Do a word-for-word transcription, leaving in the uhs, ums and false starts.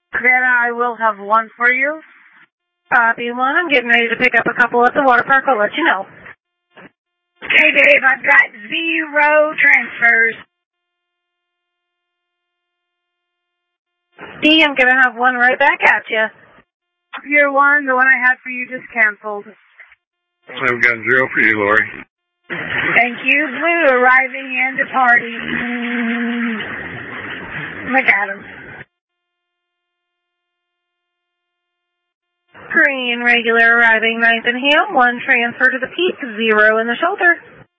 Savannah, I will have one for you. Copy one. I'm getting ready to pick up a couple at the water park. I'll let you know. Okay, Dave, I've got zero transfers. D, I'm going to have one right back at you. Pier one, the one I had for you just canceled. I've got zero for you, Lori. Thank you. Blue arriving and departing. Look at him. Green regular arriving ninth and Ham, one transfer to the peak, zero in the shoulder.